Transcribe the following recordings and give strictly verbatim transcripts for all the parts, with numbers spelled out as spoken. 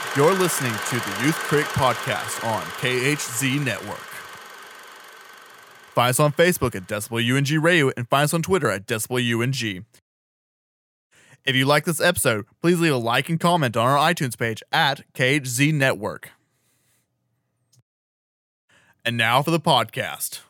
You're listening to the Youth Critic Podcast on K H Z Network. Find us on Facebook at Decibel U N G Radio and find us on Twitter at Decibel U N G. If you like this episode, please leave a like and comment on our iTunes page at K H Z Network. And now for the podcast.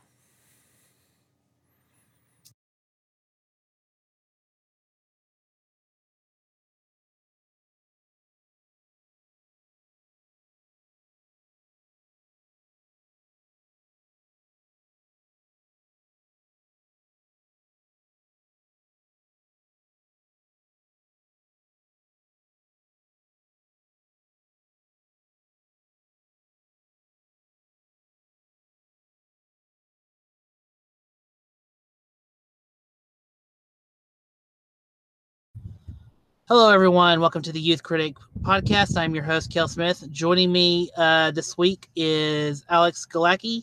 Hello, everyone. Welcome to the Youth Critic Podcast. I'm your host, Kel Smith. Joining me uh, this week is Alex Galacki.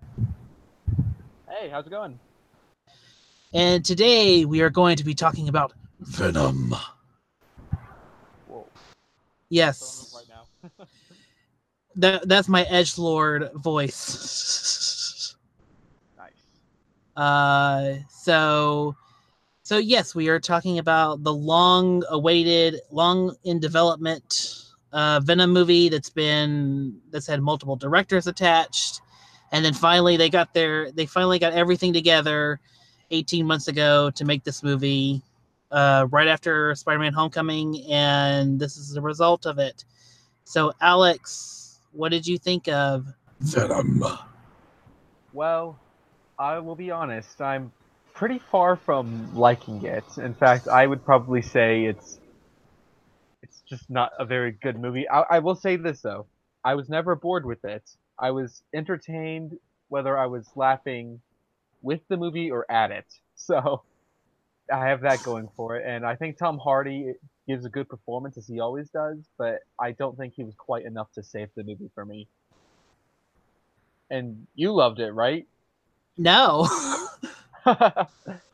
Hey, how's it going? And today we are going to be talking about Venom. Whoa. Yes. Right now. that That's my edgelord voice. Nice. Uh, so... So yes, we are talking about the long-awaited, long in development uh, Venom movie that's been that's had multiple directors attached, and then finally they got their they finally got everything together eighteen months ago to make this movie uh, right after Spider-Man: Homecoming, and this is the result of it. So Alex, what did you think of Venom? Well, I will be honest. I'm pretty far from liking it. In fact, I would probably say it's it's just not a very good movie. I, I will say this though, I was never bored with it. I was entertained whether I was laughing with the movie or at it. So I have that going for it, and I think Tom Hardy gives a good performance as he always does, but I don't think he was quite enough to save the movie for me. And you loved it, right? No. uh,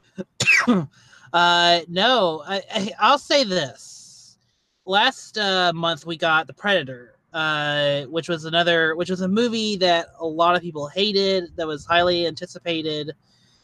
no, I, I, I'll say this. Last uh, month we got The Predator, uh, which was another, which was a movie that a lot of people hated, that was highly anticipated,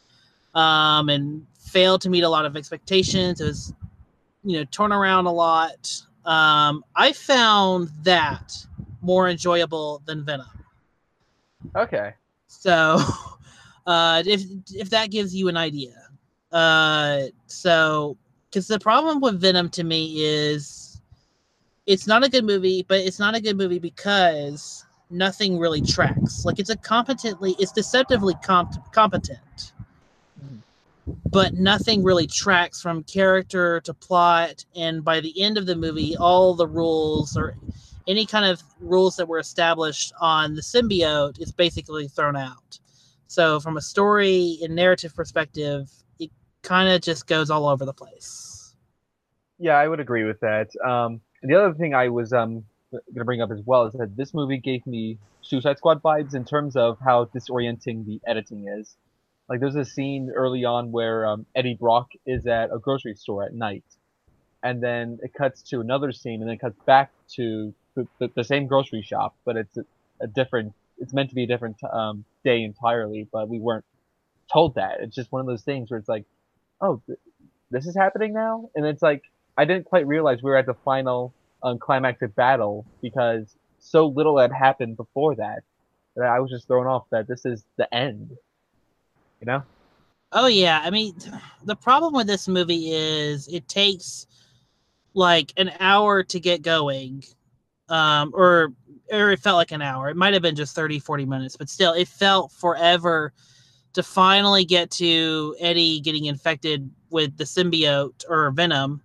um, and failed to meet a lot of expectations. It was, you know, torn around a lot. Um, I found that more enjoyable than Venom. Okay. So, uh, if if that gives you an idea. Uh, so, because the problem with Venom to me is it's not a good movie, but it's not a good movie because nothing really tracks. Like, it's a competently, it's deceptively comp- competent, Mhm. but nothing really tracks from character to plot. And by the end of the movie, all the rules or any kind of rules that were established on the symbiote is basically thrown out. So from a story and narrative perspective, it kind of just goes all over the place. Yeah, I would agree with that. Um, and the other thing I was um going to bring up as well is that this movie gave me Suicide Squad vibes in terms of how disorienting the editing is. Like, there's a scene early on where um, Eddie Brock is at a grocery store at night, and then it cuts to another scene, and then it cuts back to the, the, the same grocery shop, but it's a, a different. It's meant to be a different um, day entirely, but we weren't told that. It's just one of those things where it's like, oh, th- this is happening now, and it's like I didn't quite realize we were at the final um, climactic battle because so little had happened before that that I was just thrown off that this is the end. You know? Oh yeah, I mean, the problem with this movie is it takes like an hour to get going, um, or or it felt like an hour. It might have been just thirty, forty minutes, but still, it felt forever to finally get to Eddie getting infected with the symbiote or Venom.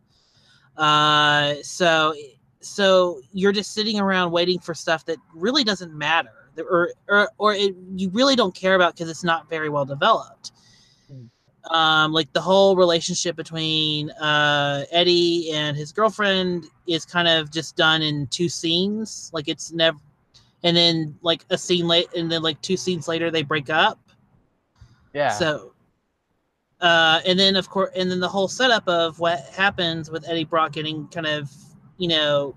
Uh, so so you're just sitting around waiting for stuff that really doesn't matter, or or or it, you really don't care about because it's not very well developed. Mm. Um, like the whole relationship between uh, Eddie and his girlfriend is kind of just done in two scenes. Like it's never, and then like a scene late, and then like two scenes later they break up. Yeah. So, uh, and then of course, and then the whole setup of what happens with Eddie Brock getting kind of, you know,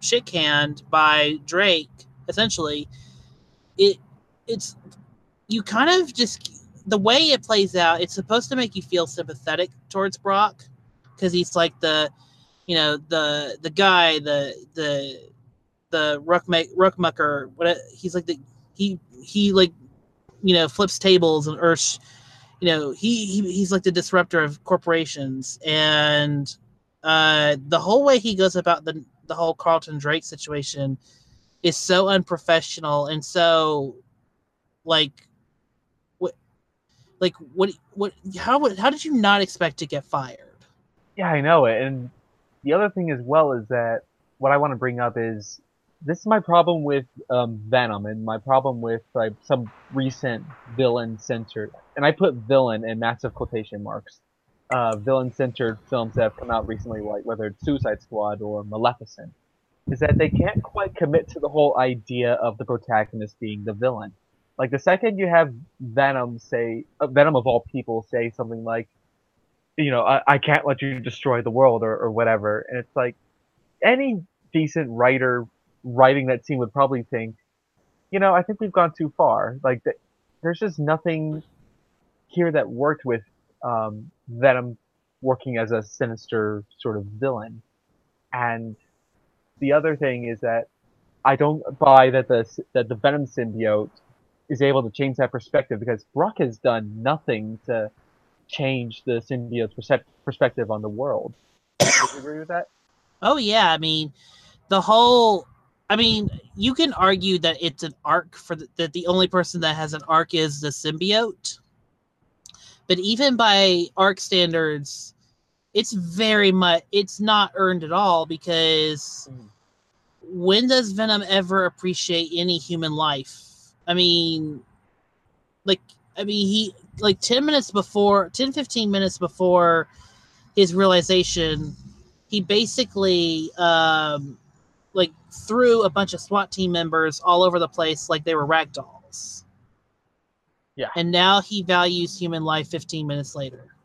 shit canned by Drake, essentially, it it's you kind of just the way it plays out. It's supposed to make you feel sympathetic towards Brock because he's like the, you know, the the guy, the the the ruckmucker. What he's like the he he like you know flips tables and or you know he, he he's like the disruptor of corporations, and uh, the whole way he goes about the the whole Carlton Drake situation is so unprofessional and so like what like what what how how did you not expect to get fired? Yeah, I know it. And the other thing as well is that what I want to bring up is this is my problem with um, Venom and my problem with like some recent villain-centered, and I put villain in massive quotation marks, uh, villain-centered films that have come out recently, like whether it's Suicide Squad or Maleficent, is that they can't quite commit to the whole idea of the protagonist being the villain. Like the second you have Venom say, uh, Venom of all people say something like, you know, I, I can't let you destroy the world or, or whatever, and it's like any decent writer writing that scene would probably think, you know, I think we've gone too far. Like, th- there's just nothing here that worked with um, Venom working as a sinister sort of villain. And the other thing is that I don't buy that the that the Venom symbiote is able to change that perspective because Brock has done nothing to change the symbiote's percep- perspective on the world. Do you agree with that? Oh yeah, I mean, the whole I mean, you can argue that it's an arc for the, that the only person that has an arc is the symbiote. But even by arc standards, it's very much it's not earned at all because mm. when does Venom ever appreciate any human life? I mean, like I mean he like ten minutes before ten fifteen minutes before his realization, he basically um like threw a bunch of SWAT team members all over the place like they were rag dolls. Yeah. And now he values human life fifteen minutes later.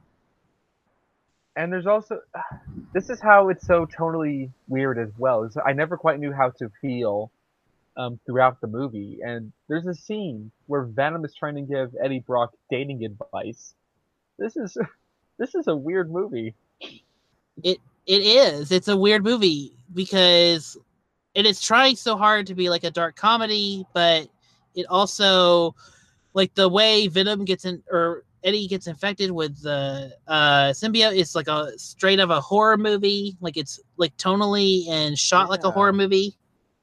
And there's also this is how it's so totally weird as well. Is I never quite knew how to feel um, throughout the movie. And there's a scene where Venom is trying to give Eddie Brock dating advice. This is this is a weird movie. It it is. It's a weird movie because it is trying so hard to be like a dark comedy, but it also like the way Venom gets in or Eddie gets infected with the uh, symbiote is like a straight of a horror movie. Like it's like tonally and shot yeah. like a horror movie.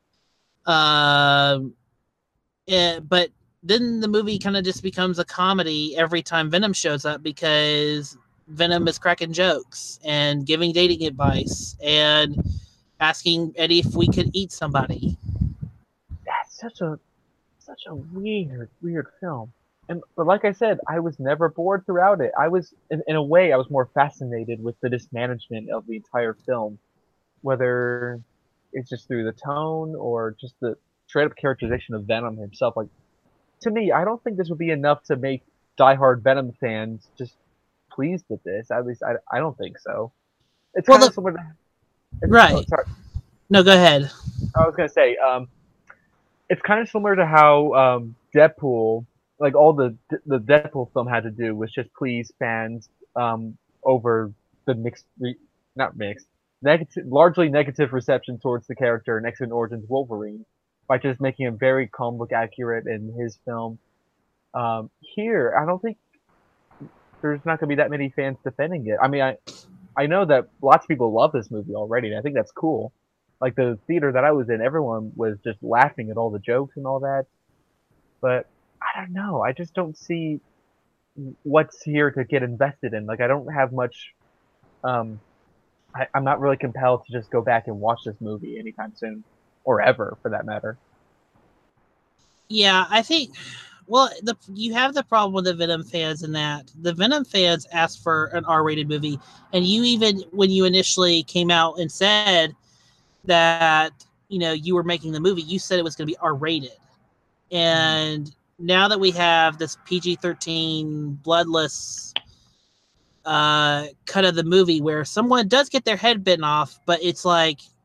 Um, uh, but then the movie kind of just becomes a comedy every time Venom shows up because Venom is cracking jokes and giving dating advice and asking Eddie if we could eat somebody. That's such a such a weird, weird film. And but like I said, I was never bored throughout it. I was, in, in a way, I was more fascinated with the mismanagement of the entire film, whether it's just through the tone or just the straight-up characterization of Venom himself. Like, to me, I don't think this would be enough to make diehard Venom fans just pleased with this. At least, I, I don't think so. It's well, kind of the, similar to... Right. Oh, sorry. No, go ahead. I was going to say, um, it's kind of similar to how um, Deadpool... like all the the Deadpool film had to do was just please fans um, over the mixed, not mixed, negative, largely negative reception towards the character in X-Men Origins Wolverine by just making him very comic book accurate in his film. Um, here, I don't think there's not going to be that many fans defending it. I mean, I I know that lots of people love this movie already, and I think that's cool. Like the theater that I was in, everyone was just laughing at all the jokes and all that, but I don't know. I just don't see what's here to get invested in. Like, I don't have much. Um, I, I'm not really compelled to just go back and watch this movie anytime soon, or ever, for that matter. Yeah, I think. Well, the you have the problem with the Venom fans in that the Venom fans asked for an R-rated movie, and you even when you initially came out and said that you know you were making the movie, you said it was going to be R-rated, and. Mm-hmm. Now that we have this P G thirteen bloodless uh, cut of the movie where someone does get their head bitten off, but it's like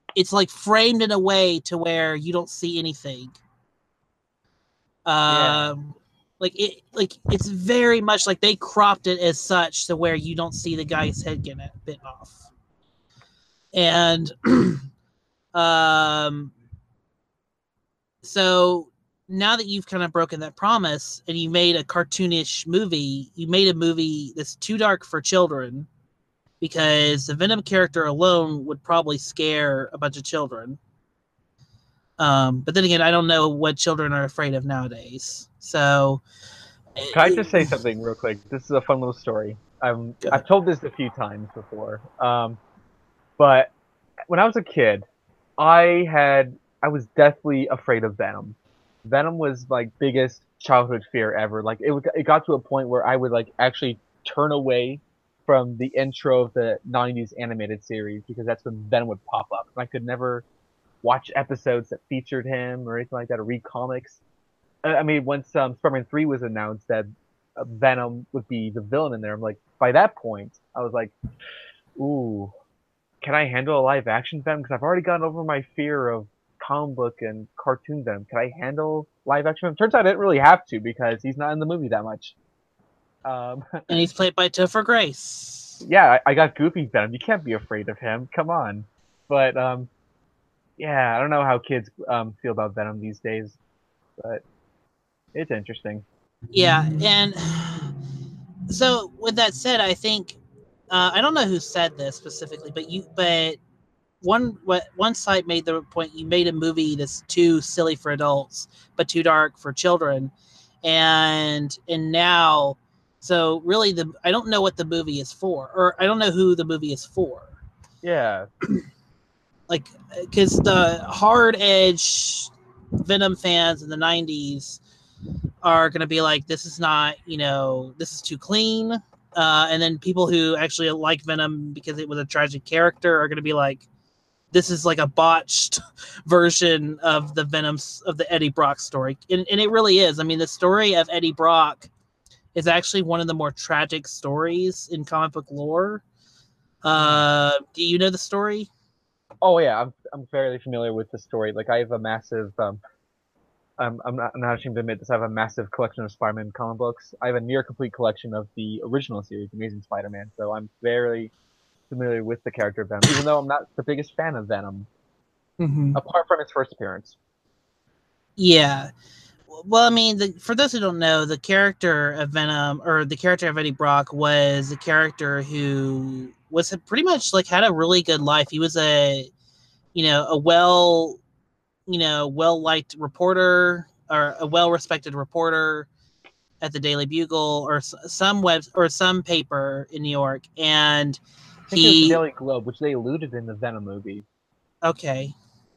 it's like framed in a way to where you don't see anything. Yeah. Um, like it, like it's very much like they cropped it as such to where you don't see the guy's head getting bitten off. And um, so now that you've kind of broken that promise and you made a cartoonish movie, you made a movie that's too dark for children because the Venom character alone would probably scare a bunch of children. Um, but then again, I don't know what children are afraid of nowadays. So, Can I just say something real quick? This is a fun little story. I'm, I've told this a few times before. Um, but when I was a kid, I had I was deathly afraid of Venom. Venom was like biggest childhood fear ever. Like it it got to a point where I would like actually turn away from the intro of the nineties animated series because that's when Venom would pop up. And I could never watch episodes that featured him or anything like that or read comics. I mean, once um, Spider-Man three was announced that uh, Venom would be the villain in there, I'm like, by that point, I was like, ooh, can I handle a live action Venom? Because I've already gotten over my fear of comic book and cartoon Venom. Can I handle live action Venom? Turns out I didn't really have to because he's not in the movie that much. Um, and he's played by Topher Grace. Yeah, I, I got Goofy Venom. You can't be afraid of him. Come on. But um, yeah, I don't know how kids um, feel about Venom these days, but it's interesting. Yeah, and so with that said, I think uh, I don't know who said this specifically, but you but one what one site made the point you made a movie that's too silly for adults but too dark for children, and and now so really the I don't know what the movie is for, or I don't know who the movie is for. Yeah. Like, because the hard edge Venom fans in the nineties are going to be like, this is not, you know, this is too clean. Uh, and then people who actually like Venom because it was a tragic character are going to be like, this is like a botched version of the Venom, of the Eddie Brock story. And, and it really is. I mean, the story of Eddie Brock is actually one of the more tragic stories in comic book lore. Uh, do you know the story? Oh yeah, I'm I'm fairly familiar with the story. Like I have a massive um, I'm I'm not I'm not ashamed to admit this. I have a massive collection of Spider-Man comic books. I have a near complete collection of the original series, Amazing Spider-Man. So I'm very familiar with the character of Venom, even though I'm not the biggest fan of Venom, Mm-hmm. apart from its first appearance. Yeah. Well, I mean, the, for those who don't know, the character of Venom, or the character of Eddie Brock, was a character who was pretty much like had a really good life. He was a, you know, a well, you know, well liked reporter, or a well respected reporter at the Daily Bugle or some web or some paper in New York, and I think it was he the Daily Globe, which they alluded in the Venom movie. Okay.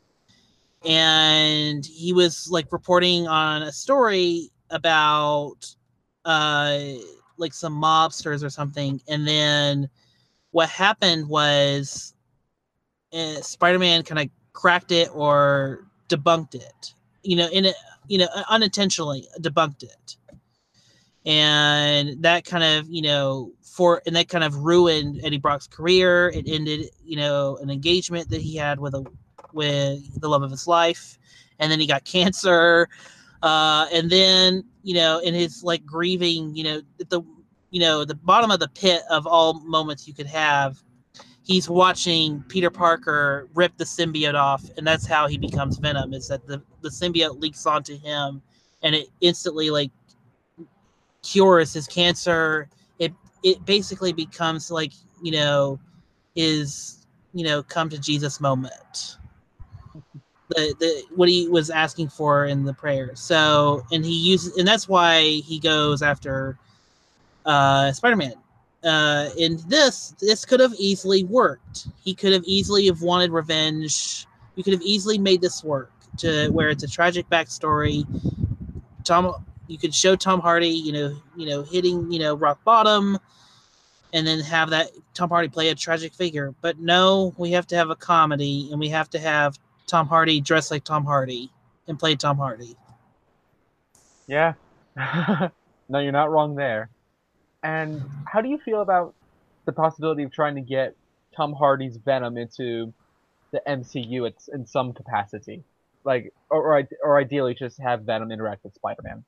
And he was like reporting on a story about uh like some mobsters or something, and then what happened was uh, Spider-Man kind of cracked it or debunked it, you know, in it, you know, unintentionally debunked it, and that kind of, you know, for and that kind of ruined Eddie Brock's career. It ended, you know, an engagement that he had with a with the love of his life, and then he got cancer, uh, and then, you know, in his like grieving, you know, at the you know the bottom of the pit of all moments you could have, he's watching Peter Parker rip the symbiote off, and that's how he becomes Venom. Is that the the symbiote leaks onto him, and it instantly like cures his cancer. It it basically becomes like, you know, his, you know, come to Jesus moment. The, the what he was asking for in the prayer. So, and he uses, and that's why he goes after uh, Spider-Man. Uh, in this, this could have easily worked. He could have easily have wanted revenge. You could have easily made this work to where it's a tragic backstory. Tom, you could show Tom Hardy, you know, you know, hitting, you know, rock bottom, and then have that Tom Hardy play a tragic figure. But no, we have to have a comedy, and we have to have Tom Hardy dressed like Tom Hardy and play Tom Hardy. Yeah. No, you're not wrong there. And how do you feel about the possibility of trying to get Tom Hardy's Venom into the M C U it's in some capacity, like or or, or ideally just have Venom interact with Spider-Man.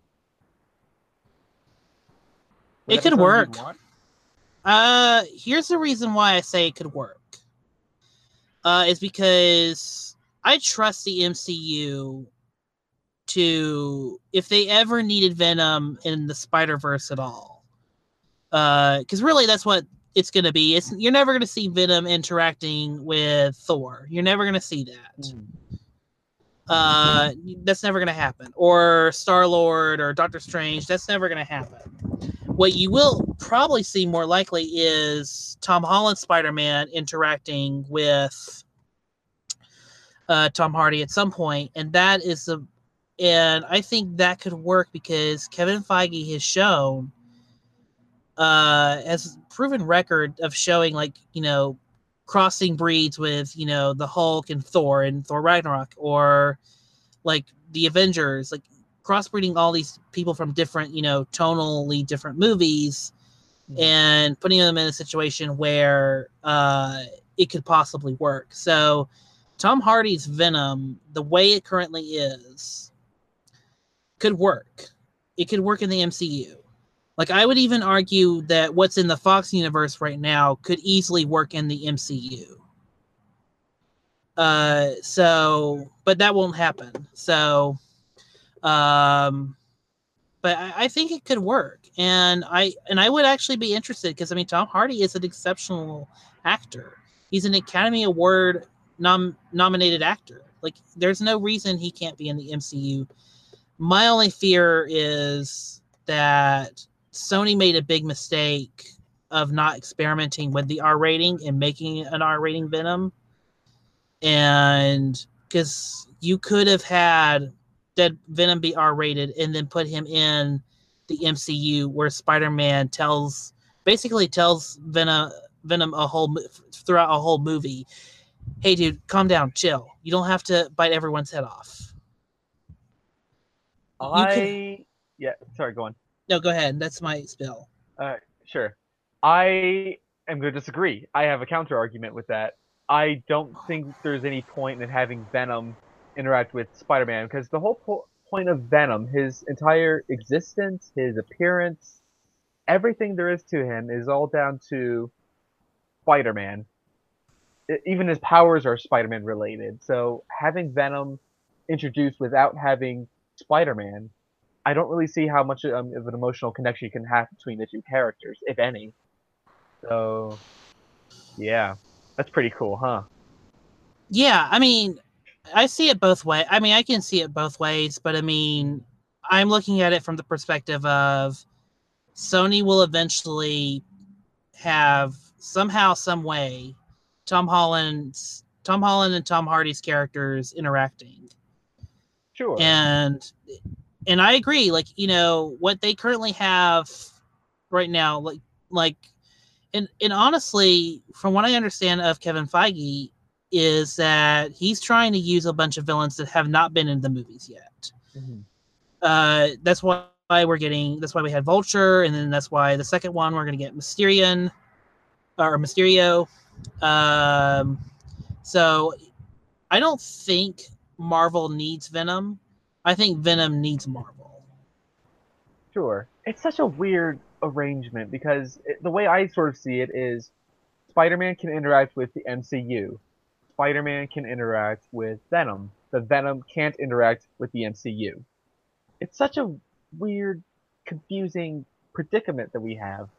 Would It that be could something you'd work. want? Uh, here's the reason why I say it could work. Uh, is because I trust the M C U to, if they ever needed Venom in the Spider-Verse at all, because uh, really that's what it's going to be. It's you're never going to see Venom interacting with Thor. You're never going to see that. Mm. Uh, that's never going to happen. Or Star-Lord or Doctor Strange. That's never going to happen. What you will probably see more likely is Tom Holland Spider-Man interacting with uh, Tom Hardy at some point, and that is the, and I think that could work because Kevin Feige has shown, uh, has proven record of showing, like, you know, crossing breeds with, you know, the Hulk and Thor and Thor Ragnarok, or like the Avengers, like crossbreeding all these people from different, you know, tonally different movies, mm-hmm. and putting them in a situation where uh, it could possibly work. So Tom Hardy's Venom, the way it currently is, could work. It could work in the M C U. Like, I would even argue that what's in the Fox universe right now could easily work in the M C U. Uh, so, but that won't happen. So, um, but I, I think it could work, and I and I would actually be interested because I mean, Tom Hardy is an exceptional actor. He's an Academy Award nom- nominated actor. Like, there's no reason he can't be in the M C U. My only fear is that Sony made a big mistake of not experimenting with the R rating and making an R rating Venom. And because you could have had that Venom be R rated and then put him in the M C U where Spider-Man tells, basically tells Venom, Venom a whole, throughout a whole movie, hey dude, calm down, chill. You don't have to bite everyone's head off. I could... yeah, sorry, go on. No, go ahead. That's my spill. Uh, sure. I am going to disagree. I have a counter argument with that. I don't think there's any point in having Venom interact with Spider-Man because the whole po- point of Venom, his entire existence, his appearance, everything there is to him is all down to Spider-Man. It, even his powers are Spider-Man related. So having Venom introduced without having Spider-Man, I don't really see how much um, of an emotional connection you can have between the two characters, if any. So, yeah, that's pretty cool, huh? Yeah, I mean, I see it both ways. I mean, I can see it both ways, but I mean, I'm looking at it from the perspective of Sony will eventually have somehow, some way, Tom Holland's Tom Holland and Tom Hardy's characters interacting. Sure. And and I agree. Like, you know, what they currently have right now, like like, and and honestly, from what I understand of Kevin Feige, is that he's trying to use a bunch of villains that have not been in the movies yet. Mm-hmm. Uh, that's why we're getting. That's why we had Vulture, and then that's why the second one we're going to get Mysterion or Mysterio. Um, so I don't think Marvel needs Venom. I think Venom needs Marvel. Sure. It's such a weird arrangement because it, the way I sort of see it is Spider-Man can interact with the M C U. Spider-Man can interact with Venom. The Venom can't interact with the M C U. It's such a weird, confusing predicament that we have.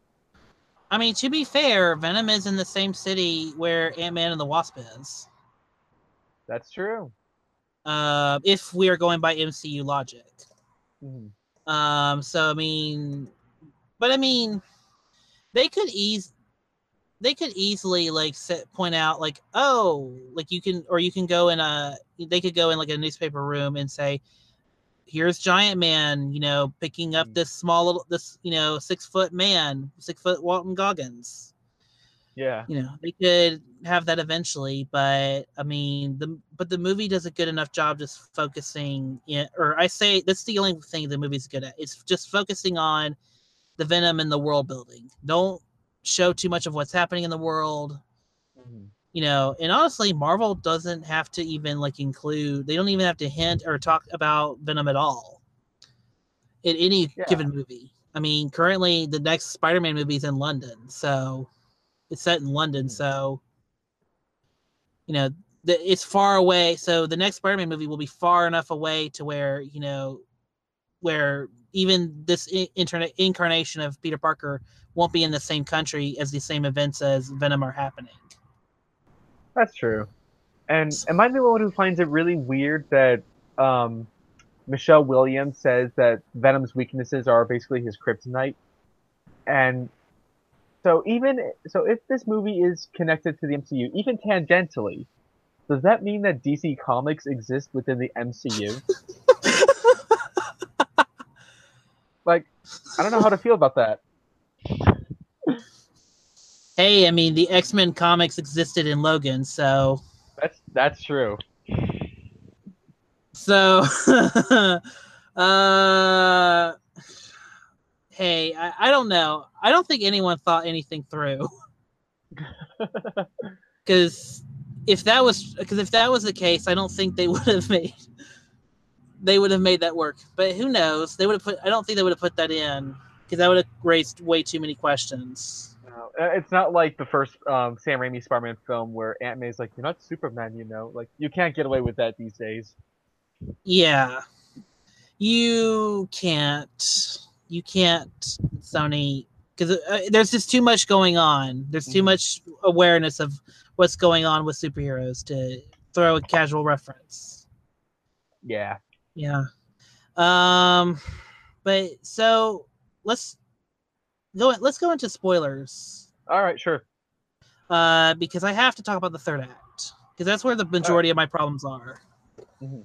I mean, to be fair, Venom is in the same city where Ant-Man and the Wasp is. That's true. Uh, if we are going by M C U logic. Mm-hmm. Um, so I mean, but I mean, they could ease, they could easily like set, point out like, oh, like you can, or you can go in a, they could go in like a newspaper room and say, here's Giant Man, you know, picking up this small little, this, you know, six foot man, six foot Walton Goggins. Yeah. You know, they could have that eventually, but I mean, the but the movie does a good enough job just focusing in, or I say that's the only thing the movie's good at. It's just focusing on the Venom and the world building. Don't show too much of what's happening in the world. Mm-hmm. You know, and honestly, Marvel doesn't have to even like include. They don't even have to hint or talk about Venom at all in any Yeah. given movie. I mean, currently the next Spider-Man movie is in London, so it's set in London. Mhm. So you know, the, it's far away. So the next Spider-Man movie will be far enough away to where you know, where even this internet incarnation of Peter Parker won't be in the same country as the same events as Venom are happening. That's true. And am I the one who finds it really weird that um, Michelle Williams says that Venom's weaknesses are basically his kryptonite? And so even so, if this movie is connected to the M C U, even tangentially, does that mean that D C Comics exists within the M C U? Like, I don't know how to feel about that. Hey, I mean, the X-Men comics existed in Logan, so That's that's true. so uh hey, I, I don't know. I don't think anyone thought anything through. Because if that was because if that was the case, I don't think they would have made they would have made that work. But who knows? They would have put. I don't think they would have put that in because that would have raised way too many questions. No, uh, it's not like the first um, Sam Raimi Spider-Man film where Aunt May's like, "You're not Superman, you know." Like, you can't get away with that these days. Yeah, you can't. You can't, Sony, because uh, there's just too much going on. There's too Mhm. much awareness of what's going on with superheroes to throw a casual reference. Yeah. Yeah. Um, but so let's go. Let's go into spoilers. All right, sure. Uh, because I have to talk about the third act because that's where the majority of my problems are. Mhm.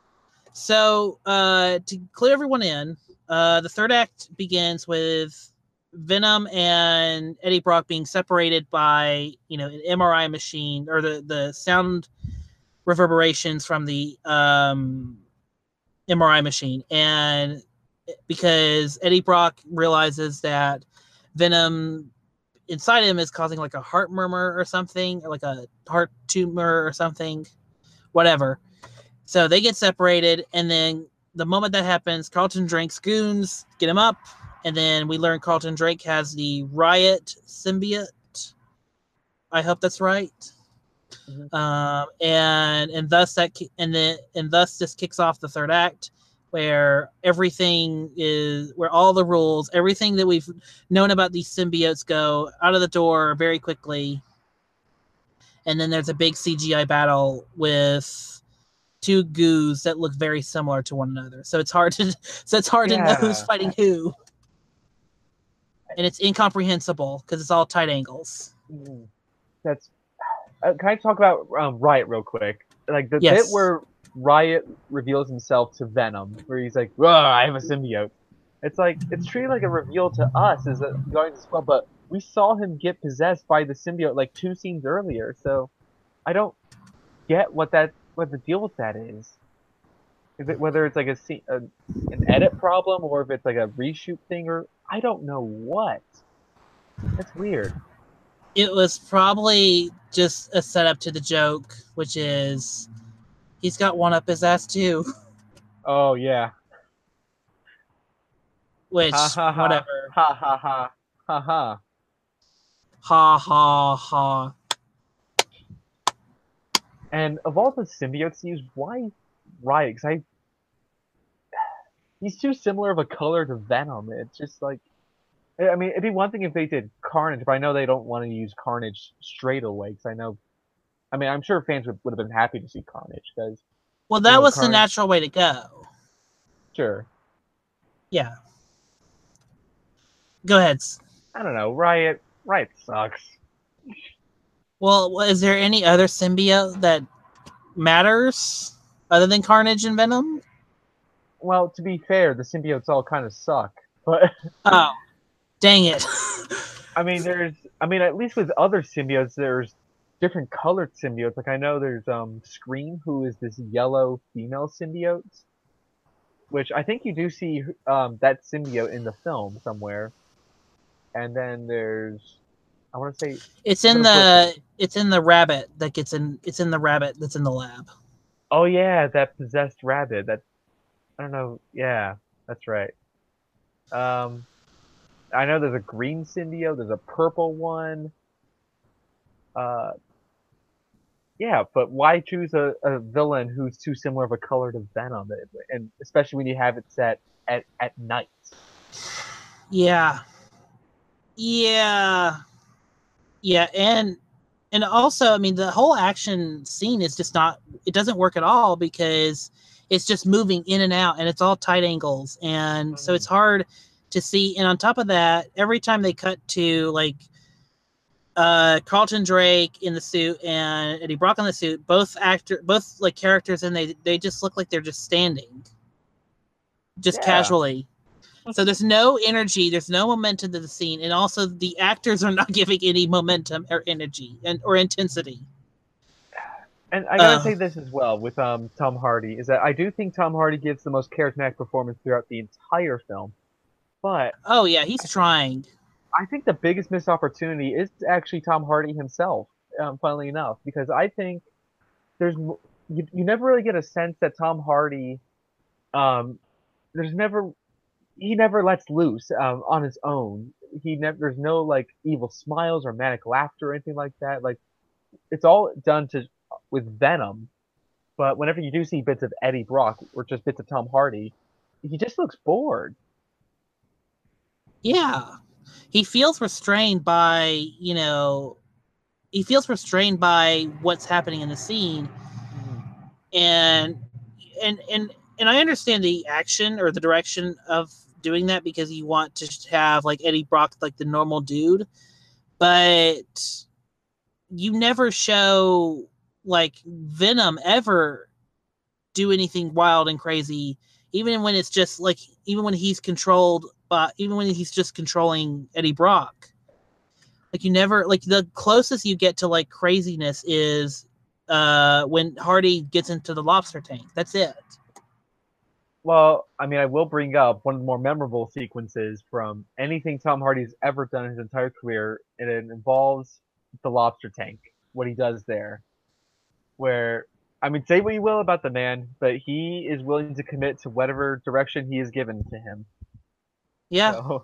So, uh, to clear everyone in, uh, the third act begins with Venom and Eddie Brock being separated by, you know, an M R I machine or the, the sound reverberations from the um, M R I machine. And because Eddie Brock realizes that Venom inside him is causing like a heart murmur or something, or like a heart tumor or something, whatever. So they get separated, and then the moment that happens, Carlton Drake's goons get him up, and then we learn Carlton Drake has the Riot symbiote. I hope that's right. Mhm. Um, and and thus that and then and thus this kicks off the third act, where everything is where all the rules, everything that we've known about these symbiotes go out of the door very quickly, and then there's a big C G I battle with two goos that look very similar to one another. So it's hard to so it's hard to know who's Yeah. fighting who. And it's incomprehensible because it's all tight angles. Mhm. That's. Uh, can I talk about um, Riot real quick? Like the bit Yes. where Riot reveals himself to Venom, where he's like, "Whoa, I have a symbiote." It's like it's treated like a reveal to us as a going as well, but we saw him get possessed by the symbiote like two scenes earlier. So I don't get what that what the deal with that is. Is it whether it's like a, scene, a an edit problem or if it's like a reshoot thing or I don't know what. That's weird. It was probably just a setup to the joke, which is he's got one up his ass too. Oh yeah. Ha Which, ha ha whatever. ha ha ha ha ha. Ha ha ha. And of all the symbiotes used, why Riot? Because I he's too similar of a color to Venom. It's just like I mean, it'd be one thing if they did Carnage, but I know they don't want to use Carnage straight away. Because I know, I mean, I'm sure fans would, would have been happy to see Carnage because Well, you that know was the Carnage. natural way to go. Sure. Yeah. Go ahead. I don't know. Riot. Riot sucks. Well, is there any other symbiote that matters other than Carnage and Venom? Well, to be fair, the symbiotes all kind of suck. But Oh, dang it. I mean, there's. I mean, at least with other symbiotes, there's different colored symbiotes. Like I know there's um Scream, who is this yellow female symbiote, which I think you do see um that symbiote in the film somewhere. And then there's, I want to say, It's I'm in gonna butcher the it. it's in the rabbit that gets in. It's in the rabbit that's in the lab. Oh yeah, that possessed rabbit. That I don't know. Yeah, that's right. Um, I know there's a green symbiote. There's a purple one. Uh, yeah, but why choose a, a villain who's too similar of a color to Venom, and especially when you have it set at at night? Yeah, yeah, yeah, and and also, I mean, the whole action scene is just not. It doesn't work at all because it's just moving in and out, and it's all tight angles, and so it's hard to see. And on top of that, every time they cut to like uh Carlton Drake in the suit and Eddie Brock in the suit, both actor both like characters, and they they just look like they're just standing just Yeah. casually. So there's no energy, there's no momentum to the scene, and also the actors are not giving any momentum or energy and or intensity. And I gotta Uh, say this as well with um Tom Hardy is that I do think Tom Hardy gives the most charismatic performance throughout the entire film, but oh yeah, he's trying. I think the biggest missed opportunity is actually Tom Hardy himself. Um, funnily enough, because I think there's m- you, you never really get a sense that Tom Hardy, um, there's never he never lets loose um, on his own. He never there's no like evil smiles or manic laughter or anything like that. Like it's all done to with Venom. But whenever you do see bits of Eddie Brock or just bits of Tom Hardy, he just looks bored. Yeah. He feels restrained by, you know, he feels restrained by what's happening in the scene. And and and and I understand the action or the direction of doing that because you want to have like Eddie Brock like the normal dude, but you never show like Venom ever do anything wild and crazy, even when it's just like even when he's controlled by even when he's just controlling Eddie Brock. Like you never like the closest you get to like craziness is uh when Hardy gets into the lobster tank. That's it. Well, I mean, I will bring up one of the more memorable sequences from anything Tom Hardy's ever done in his entire career, and it involves the lobster tank, what he does there. Where, I mean, say what you will about the man, but he is willing to commit to whatever direction he is given to him. Yeah. So,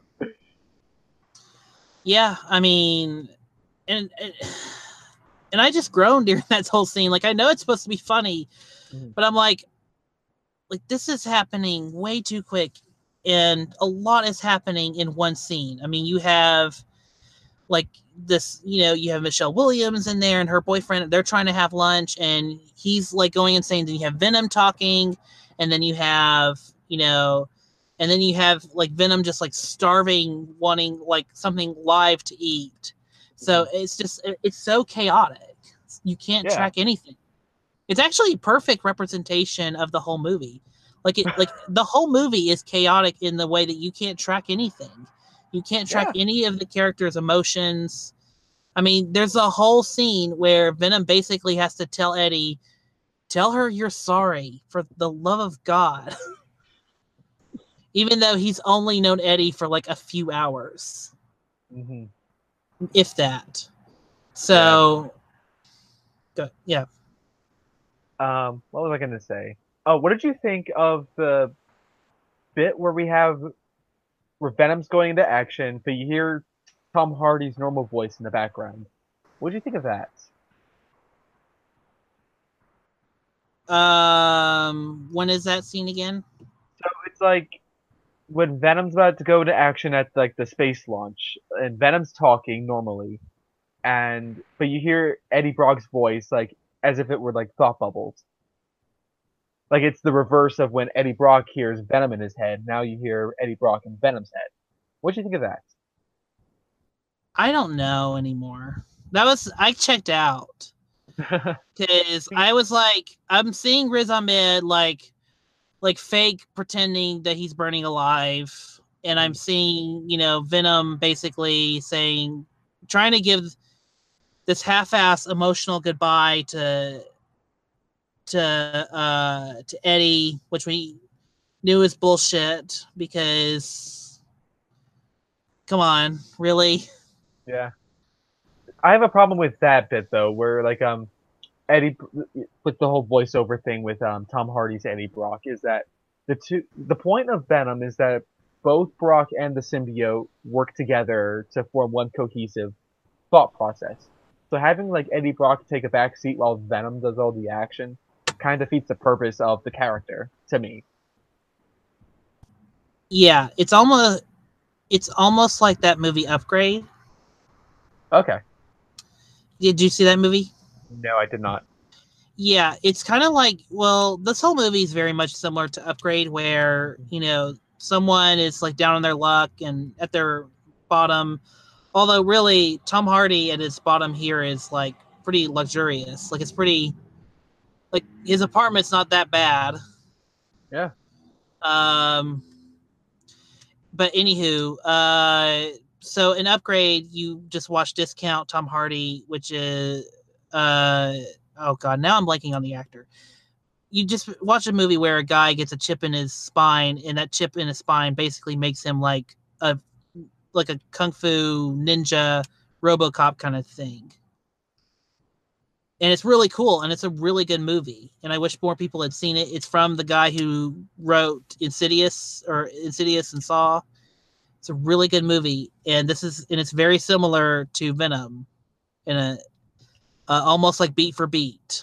Yeah, I mean, and, and and I just groaned during that whole scene. Like I know it's supposed to be funny, Mhm. but I'm like, like this is happening way too quick, and a lot is happening in one scene. I mean, you have like this, you know, you have Michelle Williams in there and her boyfriend. They're trying to have lunch, and he's like going insane. Then you have Venom talking, and then you have, you know, and then you have like Venom just like starving, wanting like something live to eat. So it's just it's so chaotic. You can't yeah. track anything. It's actually a perfect representation of the whole movie. Like it like the whole movie is chaotic in the way that you can't track anything. You can't track Yeah. any of the characters' emotions. I mean, there's a whole scene where Venom basically has to tell Eddie, tell her you're sorry for the love of God. Even though he's only known Eddie for like a few hours. hmm If that. So yeah. yeah. Um, what was I going to say? Oh, what did you think of the bit where we have where Venom's going into action, but you hear Tom Hardy's normal voice in the background? What do you think of that? Um when is that scene again? So it's like when Venom's about to go into action at like the space launch, and Venom's talking normally, and but you hear Eddie Brock's voice like as if it were like thought bubbles. Like it's the reverse of when Eddie Brock hears Venom in his head. Now you hear Eddie Brock in Venom's head. What do you think of that? I don't know anymore. That was I checked out because I was like, I'm seeing Riz Ahmed like, like fake pretending that he's burning alive, and I'm seeing you know Venom basically saying, trying to give this half-ass emotional goodbye to to uh to Eddie, which we knew is bullshit because, come on, really. Yeah. I have a problem with that bit though, where like um Eddie with the whole voiceover thing with um Tom Hardy's Eddie Brock is that the two the point of Venom is that both Brock and the symbiote work together to form one cohesive thought process. So having like Eddie Brock take a back seat while Venom does all the action kind of defeats the purpose of the character to me. Yeah, it's almost it's almost like that movie Upgrade. Okay. Did you see that movie? No, I did not. Yeah, it's kind of like, well, this whole movie is very much similar to Upgrade, where, you know, someone is like down on their luck and at their bottom. Although, really, Tom Hardy at his bottom here is like pretty luxurious. Like, it's pretty, like, his apartment's not that bad. Yeah. Um, but anywho, uh, so in Upgrade, you just watch Discount Tom Hardy, which is, uh, oh god, now I'm blanking on the actor. You just watch a movie where a guy gets a chip in his spine, and that chip in his spine basically makes him like a like a kung fu ninja RoboCop kind of thing. And it's really cool, and it's a really good movie. And I wish more people had seen it. It's from the guy who wrote Insidious or Insidious and Saw. It's a really good movie, and this is and it's very similar to Venom in a uh, almost like beat for beat.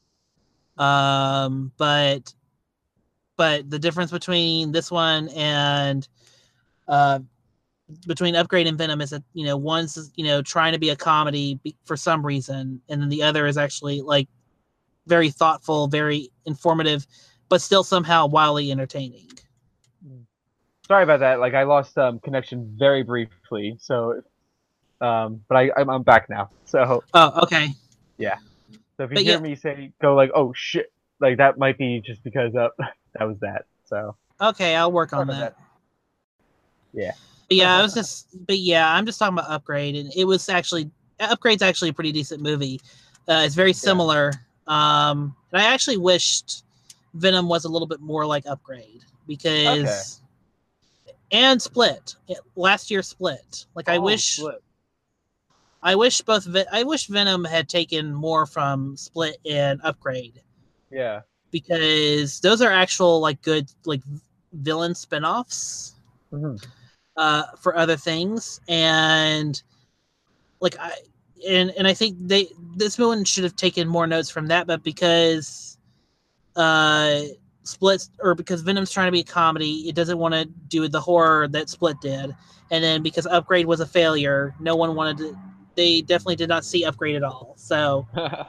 Um, but but the difference between this one and uh, between Upgrade and Venom is that, you know, one's, you know, trying to be a comedy for some reason, and then the other is actually like very thoughtful, very informative, but still somehow wildly entertaining. Sorry about that. Like I lost um, connection very briefly, so um, but I I'm, I'm back now. So Oh, okay. yeah. So if you But hear yeah. me say go like oh shit, like that might be just because uh, that was that. So Okay, I'll work sorry on about that. that. Yeah. But yeah, I was just, but yeah, I'm just talking about Upgrade, and it was actually Upgrade's actually a pretty decent movie. Uh, it's very similar. Um, and I actually wished Venom was a little bit more like Upgrade because, and Split last year Split. Like I Oh, wish, Split. I wish both. Ve- I wish Venom had taken more from Split and Upgrade. Yeah. Because those are actual like good like villain spinoffs. Mm-hmm. Uh, for other things, and like I and and I think they this one should have taken more notes from that, but because uh Split or because Venom's trying to be a comedy, it doesn't want to do the horror that Split did, and then because Upgrade was a failure, no one wanted to. They definitely did not see Upgrade at all. So,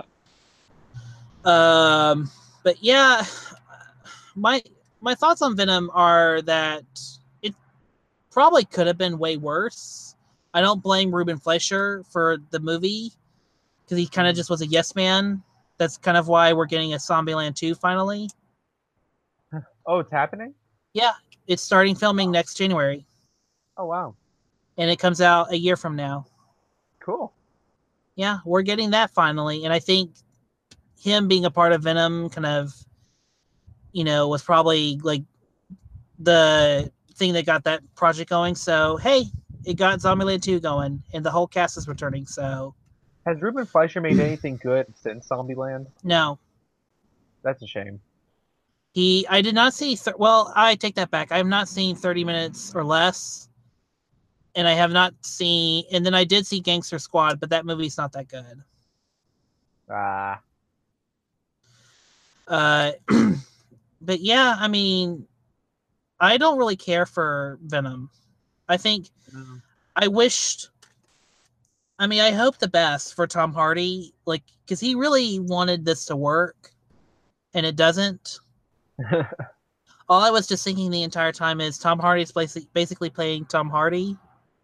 um, but yeah, my my thoughts on Venom are that it probably could have been way worse. I don't blame Ruben Fleischer for the movie because he kind of just was a yes man. That's kind of why we're getting a Zombieland two finally. Oh, it's happening? Yeah, it's starting filming next January, Oh wow. and it comes out a year from now. Cool. Yeah, we're getting that finally, and I think him being a part of Venom kind of, you know, was probably like the thing that got that project going. So hey, it got Zombieland two going, and the whole cast is returning. So Has Ruben Fleischer made anything good since Zombieland? no, That's a shame. he. I did not see. Th- well, I take that back. I have not seen thirty minutes or less, and I have not seen. And then I did see Gangster Squad, but that movie's not that good. Ah. Uh, but yeah, I mean, I don't really care for Venom. I think Mm. I wished. I mean, I hope the best for Tom Hardy, like, because he really wanted this to work, and it doesn't. All I was just thinking the entire time is Tom Hardy's basically basically playing Tom Hardy.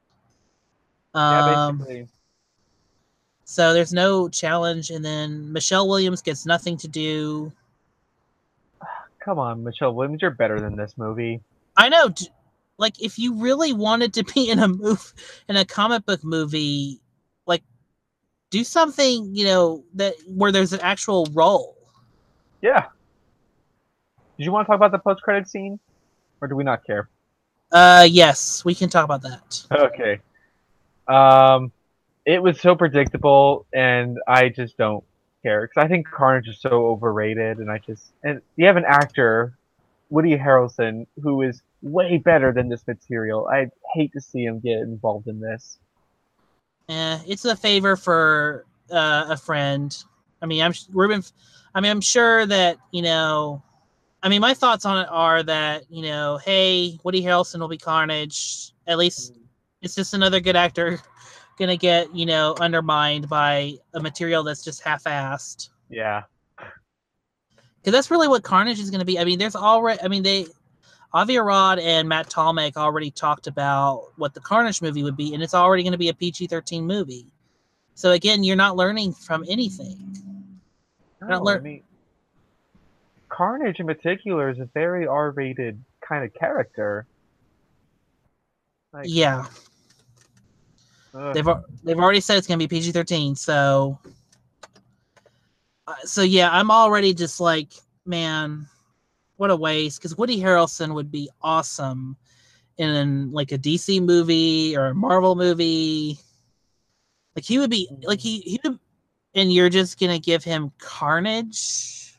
Yeah, Um, basically. So there's no challenge, and then Michelle Williams gets nothing to do. Come on, Michelle Williams, you're better than this movie. I know, like if you really wanted to be in a move in a comic book movie, like do something, you know, that where there's an actual role. Yeah. Did you want to talk about the post-credit scene, or do we not care? Uh, yes, we can talk about that. Okay. Um, it was so predictable, and I just don't care because I think Carnage is so overrated, and I just and you have an actor, Woody Harrelson, who is way better than this material. I hate to see him get involved in this. Eh, it's a favor for uh, a friend. I mean, I'm Ruben. I mean, I'm sure that you know. I mean, my thoughts on it are that you know, hey, Woody Harrelson will be Carnage. At least it's just another good actor gonna get you know undermined by a material that's just half-assed. Yeah. Because that's really what Carnage is gonna be. I mean, there's already. I mean, they Avi Arad and Matt Tolmec already talked about what the Carnage movie would be, and it's already going to be a P G thirteen movie. So again, you're not learning from anything. No, Not I lear- mean, Carnage in particular is a very R-rated kind of character. Like, yeah, ugh. they've they've already said it's going to be P G thirteen. So, uh, so yeah, I'm already just like, man, what a waste. Because Woody Harrelson would be awesome in like a D C movie or a Marvel movie. Like he would be like he he would, and you're just gonna give him Carnage.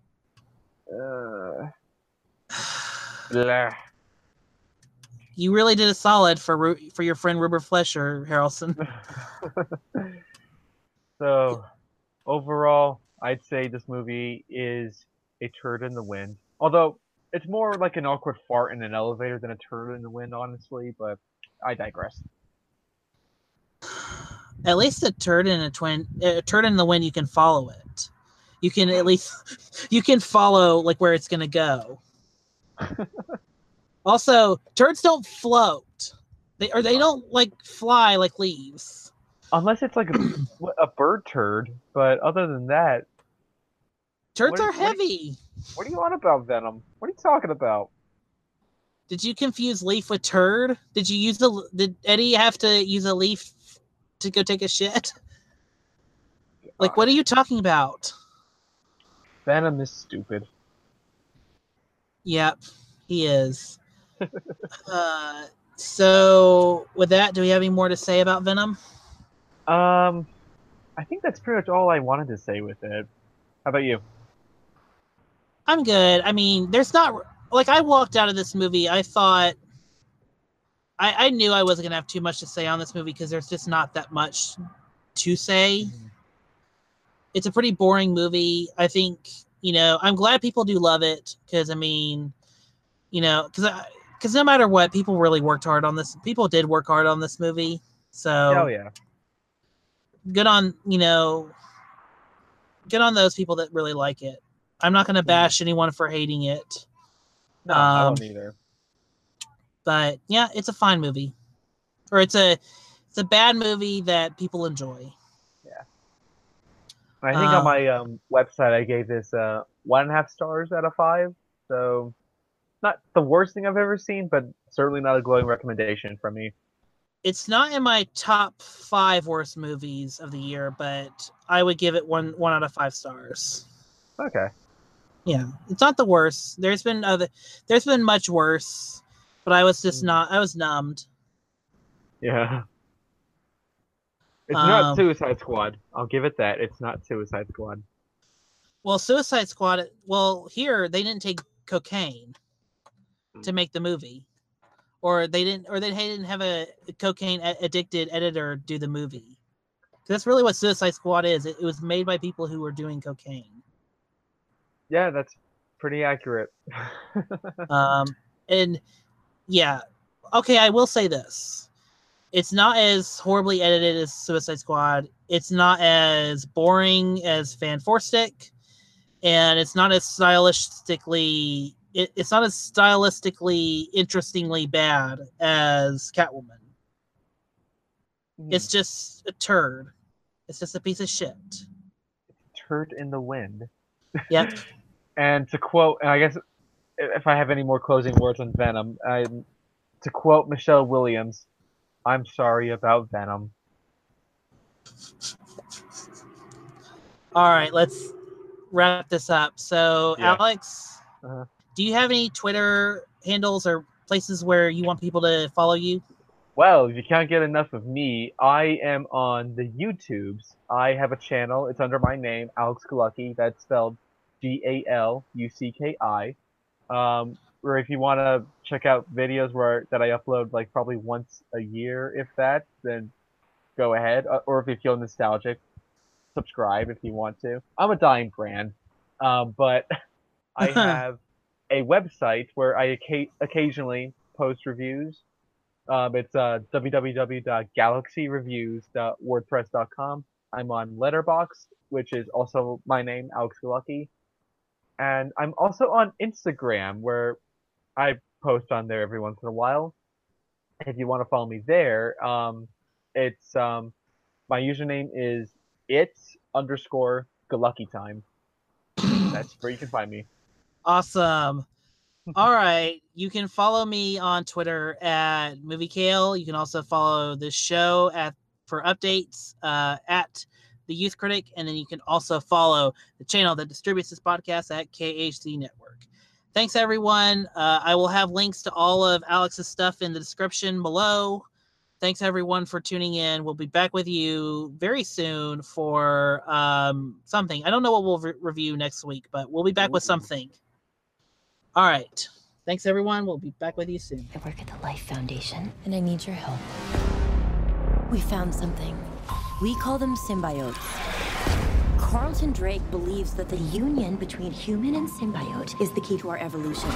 Uh, blah. You really did a solid for Ru- for your friend Ruber Flesher, Harrelson. So, overall, I'd say this movie is a turd in the wind. Although, it's more like an awkward fart in an elevator than a turd in the wind, honestly, but I digress. At least a turd in a twin, a turd in the wind. You can follow it. You can at least you can follow like where it's gonna go. Also, turds don't float. They or they don't like fly like leaves. Unless it's like a, a bird turd, but other than that, Turds What- are what- heavy. what are you on about, Venom? What are you talking about? Did you confuse leaf with turd? Did you use the? Did Eddie have to use a leaf to go take a shit? Like, what are you talking about? Venom is stupid. Yep, he is. uh, so, with that, do we have any more to say about Venom? Um, I think that's pretty much all I wanted to say with it. How about you? I'm good. I mean, there's not like I walked out of this movie. I thought I, I knew I wasn't gonna have too much to say on this movie because there's just not that much to say. It's a pretty boring movie. I think you know. I'm glad people do love it because I mean, you know, because because no matter what, people really worked hard on this. People did work hard on this movie. So Hell yeah. good on you know, good on those people that really like it. I'm not gonna bash anyone for hating it. No, I Um, don't either. But yeah, it's a fine movie, or it's a it's a bad movie that people enjoy. I think uh, on my um, website I gave this uh, one and a half stars out of five. So, not the worst thing I've ever seen, but certainly not a glowing recommendation from me. It's not in my top five worst movies of the year, but I would give it one one out of five stars. Okay. Yeah, it's not the worst. There's been other, there's been much worse, but I was just Mm. not. I was numbed. Yeah. It's Um, not Suicide Squad. I'll give it that. It's not Suicide Squad. Well, Suicide Squad. Well, here they didn't take cocaine to make the movie, or they didn't, or they didn't have a cocaine addicted editor do the movie. That's really what Suicide Squad is. It, it was made by people who were doing cocaine. Yeah, that's pretty accurate. Um, and yeah, okay, I will say this. It's not as horribly edited as Suicide Squad. It's not as boring as Fan Four Stick, and it's not as stylistically. It, it's not as stylistically interestingly bad as Catwoman. It's just a turd. It's just a piece of shit. Turd in the wind. Yep. And to quote, and I guess if I have any more closing words on Venom, I, to quote Michelle Williams, I'm sorry about Venom. All right, let's wrap this up. So, Yeah. Alex, Uh-huh. do you have any Twitter handles or places where you want people to follow you? Well, if you can't get enough of me, I am on the YouTubes. I have a channel. It's under my name, Alex Galucki. That's spelled G A L U C K I. Um, or if you want to check out videos where that I upload like probably once a year, if that, then go ahead. Uh, or if you feel nostalgic, subscribe if you want to. I'm a dying brand, um, but I have a website where I oca- occasionally post reviews. Um, it's uh, w w w dot galaxy reviews dot wordpress dot com. I'm on Letterboxd, which is also my name, Alex Galucki. And I'm also on Instagram, where I post on there every once in a while. If you want to follow me there, um, it's um, my username is it's underscore Galucki time. That's where you can find me. Awesome. All right. You can follow me on Twitter at MovieKale. You can also follow the show at for updates uh, at The Youth Critic. And then you can also follow the channel that distributes this podcast at K H Z Network. Thanks, everyone. Uh, I will have links to all of Alex's stuff in the description below. Thanks, everyone, for tuning in. We'll be back with you very soon for um, something. I don't know what we'll re- review next week, but we'll be back with something. All right. Thanks, everyone. We'll be back with you soon. I work at the Life Foundation, and I need your help. We found something. We call them symbiotes. Carlton Drake believes that the union between human and symbiote is the key to our evolution.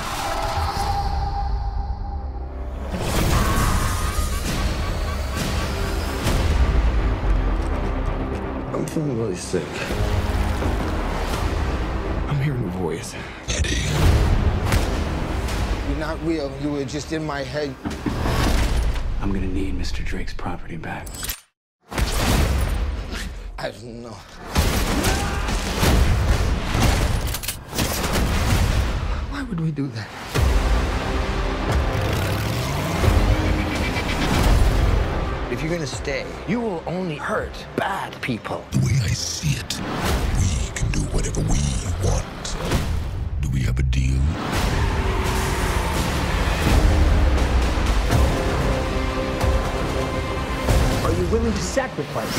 I'm feeling really sick. I'm hearing a voice. Eddie. You're not real. You were just in my head. I'm gonna need Mister Drake's property back. I don't know. Why would we do that? If you're gonna stay, you will only hurt bad people. The way I see it, we can do whatever we want. Do we have a deal? Are you willing to sacrifice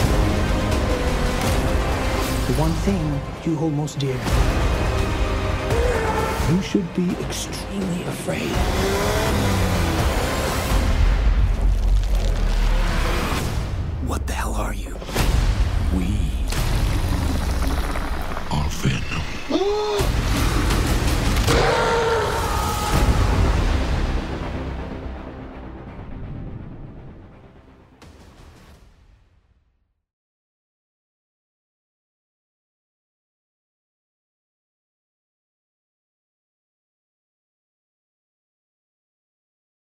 the one thing you hold most dear? You should be extremely afraid. What the hell are you? We are Venom.